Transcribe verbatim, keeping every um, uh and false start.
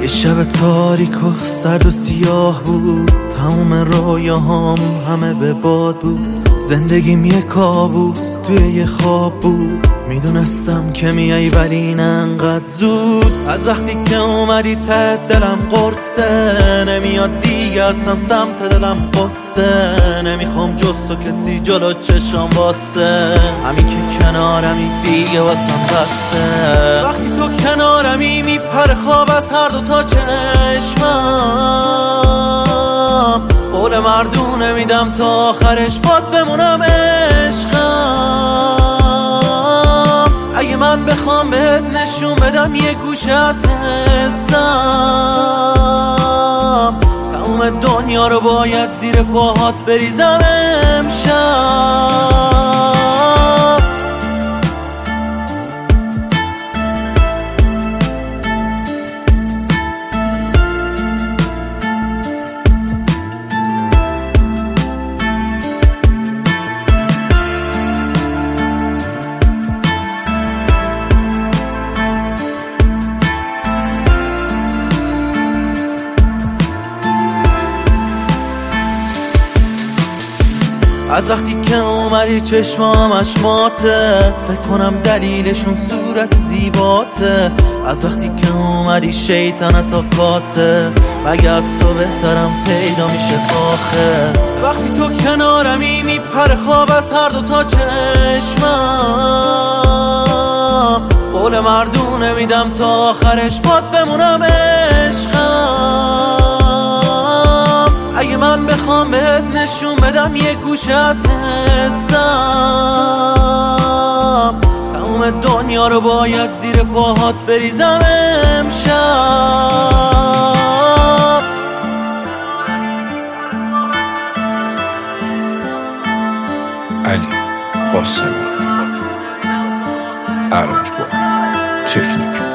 یه شب تاریک و سرد و سیاه بود، تموم رویاهام همه به باد بود. زندگیم یه کابوس توی یه خواب بود، میدونستم که میای ولی نه انقدر زود. از وقتی که اومدی ته دلم قرصه، نمیاد دیگه اصلا سمت دلم قصه. نمیخوام جز تو کسی جلو چشام واسه، همین که کنارمی دیگه واسم بسه. وقتی تو کنارمی میپره خواب از هر دو تا چشمم، قول مردونه میدم تا آخرش باد بمونم عشقم. اگه من بخوام بهت نشون بدم یه گوشه از حسم، تموم دنیا رو باید زیر پاهات بریزم امشب. از وقتی که اومدی چشمام اشماته، فکر کنم دلیلشون صورت زیباته. از وقتی که اومدی شیطنت آکاته، مگه از تو بهترم پیدا میشه آخه. وقتی تو کنارمی میپره خواب از هر دو تا چشمم، قول مردونه میدم تا آخرش باد بمونم عشقم. اگه من بخوام بهت نشون بدم یه گوشه از حسم، تموم دنیا رو باید زیر پاهات بریزم امشب. علی قاسمی، ارنج با تکنیک.